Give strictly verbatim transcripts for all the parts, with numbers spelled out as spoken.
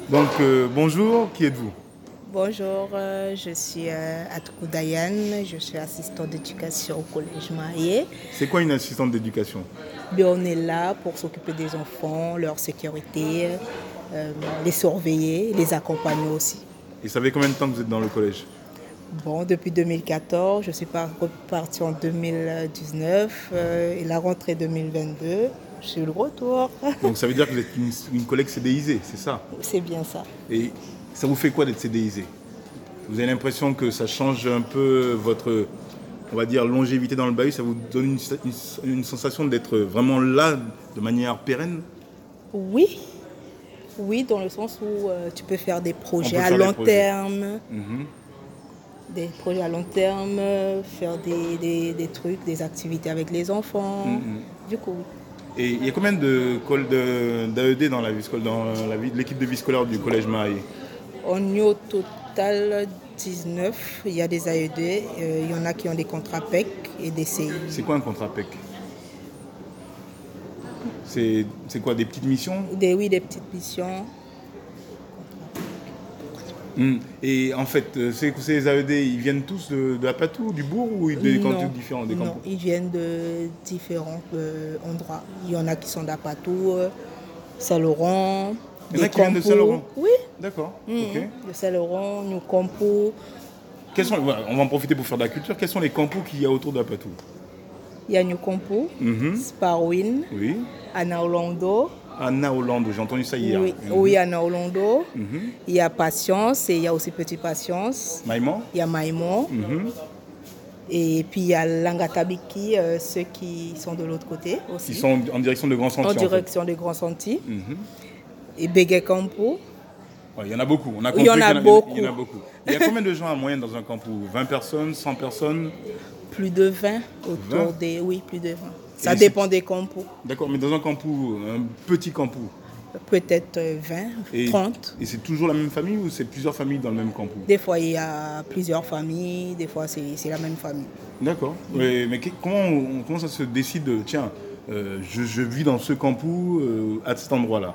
Donc, euh, bonjour, qui êtes-vous? Bonjour, euh, je suis euh, Atoukou Dayane, je suis assistante d'éducation au collège Maé. C'est quoi une assistante d'éducation? Bien, on est là pour s'occuper des enfants, leur sécurité, euh, les surveiller, les accompagner aussi. Et ça fait combien de temps que vous êtes dans le collège? Bon, depuis deux mille quatorze, je suis par- repartie en deux mille dix-neuf euh, et la rentrée deux mille vingt-deux, je suis le retour. Donc ça veut dire que vous êtes une, une collègue CDIsée, c'est ça? C'est bien ça. Et ça vous fait quoi d'être CDIsée? Vous avez l'impression que ça change un peu votre, on va dire, longévité dans le bahut? Ça vous donne une, une- une sensation d'être vraiment là de manière pérenne? Oui, oui, dans le sens où euh, tu peux faire des projets peut à faire des long projets. terme. Mhm. Des projets à long terme, faire des, des, des trucs, des activités avec les enfants. Mm-hmm. Du coup, Et il y a combien de d'A E D dans la vie scolaire, dans la vie- l'équipe de vie scolaire du collège Mahaï? on est au total dix-neuf. Il y a des A E D, euh, il y en a qui ont des contrats P E C et des C I. C'est quoi un contrat P E C? C'est c'est quoi, des petites missions? Des, oui, des petites missions. Mm. Et en fait, euh, ces, ces A E D, ils viennent tous de, de Apatou, du bourg, ou des Non, cantons différents, des non, campus? ils viennent de différents euh, endroits. Il y en a qui sont d'Apatou, euh, Saint-Laurent, Il y en a des qui viennent de Campo. Saint-Laurent? Oui, D'accord, mhm, ok. de Saint-Laurent, New Campo. Quels sont, voilà, on va en profiter pour faire de la culture. Quels sont les campus qu'il y a autour d'Apatou? Il y a New Campo, Mhm. Sparwin, Oui. Anna Orlando. Anna Hollande, j'ai entendu ça hier. Oui, Mhm. oui, Anna Orlando. Mhm. Il y a Patience et il y a aussi Petit Patience. Maïman? Il y a Maïmon. Mhm. Et puis il y a Langatabiki, euh, ceux qui sont de l'autre côté aussi. Ils sont en direction de Grand Sentier. en fait. direction des Grands Sentiers. Mhm. Et Bégué Campo. Ouais, il y en a beaucoup. On a Il y en compris a qu'il beaucoup. Il y en a beaucoup. Il y a combien de gens en moyenne dans un campus? vingt personnes, cent personnes? Plus de vingt autour vingt? des. Oui, plus de vingt. Ça Et dépend c'est- des campos. D'accord, mais dans un campus, un petit campus, Peut-être euh, vingt, et, trente. et c'est toujours la même famille ou c'est plusieurs familles dans le même campus? Des fois, il y a plusieurs familles. Des fois, c'est c'est la même famille. D'accord. Mais, mais que- comment, on, comment ça se décide de, tiens, euh, je, je vis dans ce campus, euh, à cet endroit-là?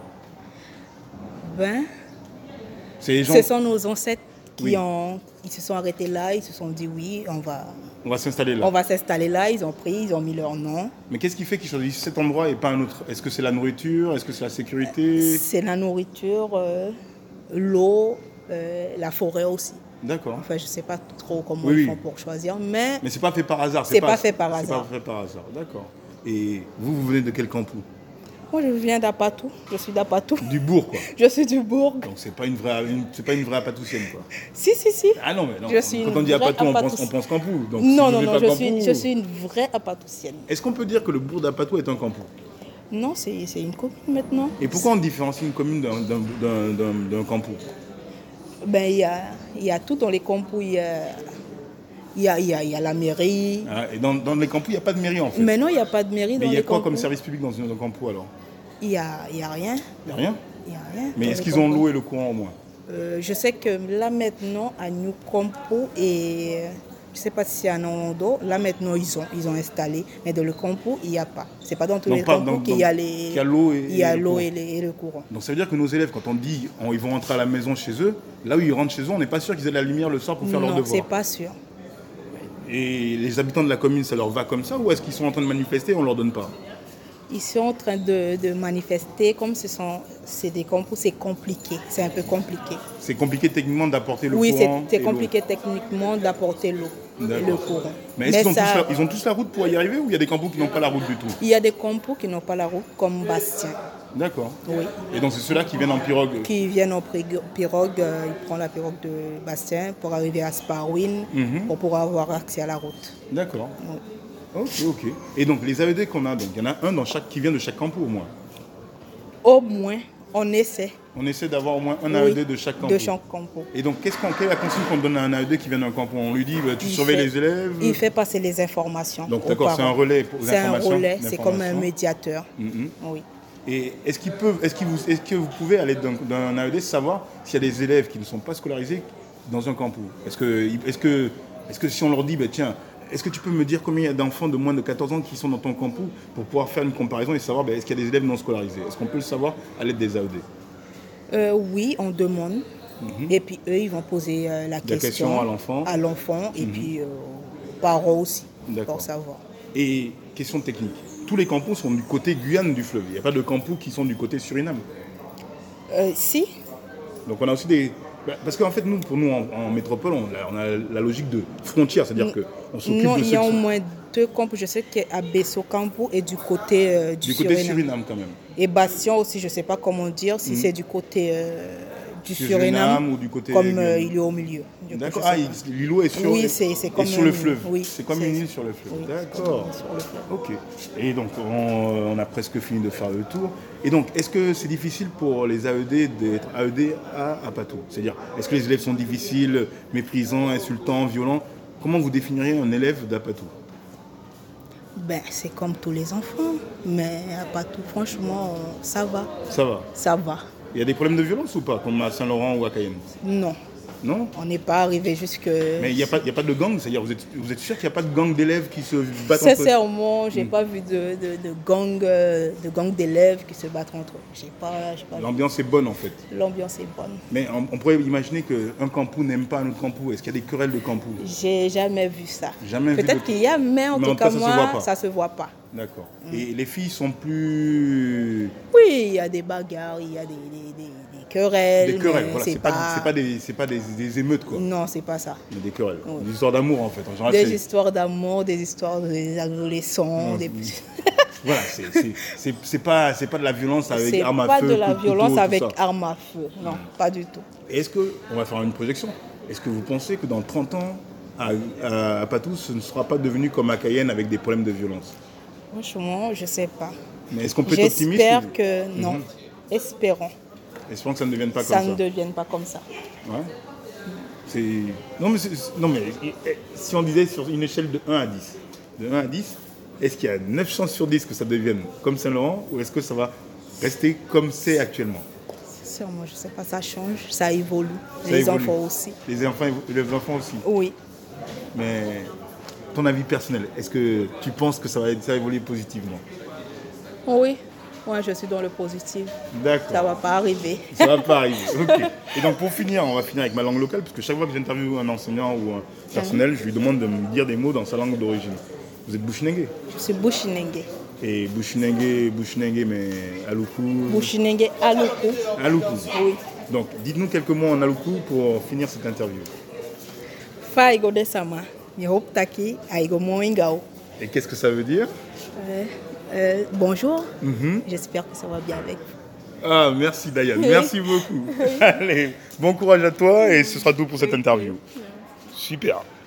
Ben, C'est les gens, ce sont nos ancêtres qui Oui. ont, ils se sont arrêtés là, ils se sont dit oui, on va, on va s'installer là. on va s'installer là. Ils ont pris, ils ont mis leur nom. Mais qu'est-ce qui fait qu'ils choisissent cet endroit et pas un autre? Est-ce que c'est la nourriture? Est-ce que c'est la sécurité? C'est la nourriture, euh, l'eau, euh, la forêt aussi. D'accord. Enfin, je ne sais pas trop comment Oui, ils oui. font pour choisir, mais Mais c'est pas fait par hasard. C'est pas fait par C'est hasard. pas fait par hasard, d'accord. Et vous, vous venez de quel campus? moi je viens d'Apatou, je suis d'Apatou. Du bourg, quoi. Je suis du Bourg. Donc c'est pas une vraie, une- c'est pas une vraie apatousienne, quoi. Si, si, si. Ah non, mais non. Je suis Quand une on dit vraie Apatou, on pense, Apatoussienne. on pense campus. Donc, si Non, vous non, venez non, pas je campus, suis, je suis une vraie Apatoussienne. Est-ce qu'on peut dire que le bourg d'Apatou est un campus? Non, c'est c'est une commune maintenant. Et pourquoi on différencie une commune d'un, d'un, d'un, d'un- d'un campus? Ben, il y a, il y a tout dans les campus. Il y a, il y a, il y a, il y a la mairie. Hein, et dans, dans les campus, il n'y a pas de mairie, en fait. Maintenant, il n'y a pas de mairie Mais dans il y a les quoi campus. comme service public dans un campus, alors? Il n'y a, il y a rien. Il n'y a rien. Il y a rien Mais dans est-ce les qu'ils ont campus. l'eau et le courant, au moins? Euh, Je sais que là maintenant, à New Campo et euh, je ne sais pas si c'est à Nando, là maintenant ils ont, ils ont installé, mais dans le campo, il n'y a pas. C'est pas dans tous Donc les pas- campos donc- qu'il y a donc les, qu'il y a l'eau et- il y a et le l'eau courant. et, les- et le courant. Donc ça veut dire que nos élèves, quand on dit on- ils vont rentrer à la maison chez eux, là où ils rentrent chez eux, on n'est pas sûr qu'ils aient la lumière le soir pour faire leurs Non, c'est devoirs. pas sûr. Et les habitants de la commune, ça leur va comme ça, ou est-ce qu'ils sont en train de manifester et on leur donne pas? Ils sont en train de, de manifester, comme ce sont c'est des campos, c'est compliqué, c'est un peu compliqué. C'est compliqué techniquement d'apporter le oui, c'est courant. c'est et l'eau. compliqué techniquement d'apporter l'eau et le D'accord. courant. Mais est-ce qu'ils ont, ça- tous la, ils ont tous la route pour y arriver, ou il y a des campus qui n'ont pas la route du tout? il y a des campos qui n'ont pas la route, comme Bastien. D'accord. Oui. Et donc c'est ceux-là qui viennent en pirogue. Qui viennent en prig- pirogue, euh, ils prennent la pirogue de Bastien pour arriver à Sparwin, Mhm. pour pouvoir avoir accès à la route. D'accord. Oui. Ok, ok. Et donc les A E D qu'on a, donc il y en a un dans chaque qui vient de chaque campus au moins. Au moins, on essaie On essaie d'avoir au moins un A E D oui, de chaque campus. de chaque campo. Et donc qu'est-ce qu'on, quelle est la consigne qu'on donne à un A E D qui vient d'un campus? On lui dit bah, tu Il surveilles fait- les élèves. Il fait passer les informations. Donc aux d'accord, c'est un parents. relais pour les C'est un informations. relais, c'est comme un d'informations. médiateur. Mhm. Oui. Et est-ce, qu'ils peuvent, est-ce, qu'ils vous- est-ce que vous pouvez, à l'aide d'un, d'un A E D, savoir s'il y a des élèves qui ne sont pas scolarisés dans un campus? Est-ce que, est-ce que, est-ce que si on leur dit, bah, tiens, est-ce que tu peux me dire combien il y a d'enfants de moins de quatorze ans qui sont dans ton campus pour pouvoir faire une comparaison et savoir bah, est-ce qu'il y a des élèves non scolarisés? Est-ce qu'on peut le savoir à l'aide des A E D? Euh, oui, on demande. Mhm. Et puis eux, ils vont poser euh, la, La question, question à l'enfant. à l'enfant et Mhm. puis euh, aux parents aussi, D'accord. pour savoir. Et question technique. Tous les campus sont du côté Guyane du fleuve. Il n'y a pas de campus qui sont du côté Suriname. Euh, si, Donc on a aussi des... bah, parce qu'en fait, nous, pour nous, en, en métropole, on a, on a la logique de frontière. C'est-à-dire qu'on s'occupe non, de il y ceux a qui au sont moins deux campus. Je sais qu'à Besso Campo et du côté euh, du, du côté Suriname. Suriname quand même. Et Bastion aussi, je ne sais pas comment dire, si Mhm. c'est du côté euh, du Suriname Suriname ou du côté comme euh, Guyane. il est au milieu. Du coup, D'accord. je sais Ah, pas. il- l'îlot est sur, Oui, c'est- c'est est comme sur un le île. fleuve. Oui, c'est comme c'est- une île sur le fleuve. oui, D'accord. c'est comme une île sur le fleuve. Ok. Et donc, on, on a presque fini de faire le tour. Et donc, est-ce que c'est difficile pour les A E D d'être A E D à Apatou? C'est-à-dire, est-ce que les élèves sont difficiles, méprisants, insultants, violents? Comment vous définiriez un élève d'Apatou? Ben, c'est comme tous les enfants, mais à pas tout, franchement, ça va, Ça va. ça va. Il y a des problèmes de violence ou pas, comme à Saint-Laurent ou à Cayenne? Non, Non? on n'est pas arrivé jusque... Mais il n'y a, pas- il y a pas de gang? C'est-à-dire, vous êtes, vous êtes sûr qu'il n'y a pas de gang d'élèves qui se battent entre eux? Sincèrement, j'ai pas vu de, de, de gang, euh, de gang d'élèves qui se battent entre eux. J'ai pas, j'ai pas vu. L'ambiance est bonne en fait. L'ambiance est bonne. Mais on, on pourrait imaginer qu'un campou n'aime pas un autre campou. Est-ce qu'il y a des querelles de campou? J'ai jamais vu ça. Jamais vu Peut-être de- qu'il y a, mais en Mais tout en tout cas, cas, ça se moi, voit pas. ça se voit pas. D'accord. Et les filles sont plus... Oui, il y a des bagarres, il y a des, des, des, des querelles. Des querelles, mais voilà. c'est C'est pas, pas... c'est pas, des, c'est pas des, des émeutes, quoi. Non, c'est pas ça. Mais des querelles. Oui. Des histoires d'amour, en fait. En général, Des c'est... histoires d'amour, des histoires des adolescents. Non, des... Voilà, c'est, c'est, c'est, c'est pas, c'est pas de la violence avec C'est arme à pas feu, de la coup de couteau, violence tout avec ça. arme à feu. Non, pas du tout. Et est-ce que, on va faire une projection, est-ce que vous pensez que dans trente ans, à, à, à Patou, ce ne sera pas devenu comme à Cayenne avec des problèmes de violence? Franchement, je sais pas. Mais est-ce qu'on peut être optimiste? J'espère ou- que non. Mhm. Espérons. Espérons que ça ne devienne pas Ça comme ne ça. devienne pas comme ça. Ouais. C'est... Non, mais, c'est- non, mais si on disait sur une échelle de un à dix, de un à dix, est-ce qu'il y a neuf chances sur dix que ça devienne comme Saint-Laurent ou est-ce que ça va rester comme c'est actuellement? Sûrement, je sais pas, ça change, ça évolue. Ça Les évolue. enfants aussi. Les enfants, évo- les enfants aussi. Oui. Mais ton avis personnel, est-ce que tu penses que ça va, ça va évoluer positivement? Oui. Moi, je suis dans le positif. D'accord. Ça va pas arriver. Ça va pas arriver. Ok. Et donc pour finir, on va finir avec ma langue locale, parce que chaque fois que j'interviewe un enseignant ou un personnel, je lui demande de me dire des mots dans sa langue d'origine. Vous êtes Bushinengue? Je suis Bushinengue. Et Bushinengue, Bushinengue, mais Aluku. Bushinengue Aluku. Aluku. Oui. Donc dites-nous quelques mots en Aluku pour finir cette interview. Faigo de Sama. Yehop Taki, Aigo Moingao. Et qu'est-ce que ça veut dire? Euh, euh, bonjour. Mhm. J'espère que ça va bien avec vous. Ah, merci Diane, merci beaucoup. Allez, bon courage à toi et ce sera tout pour cette interview. Super.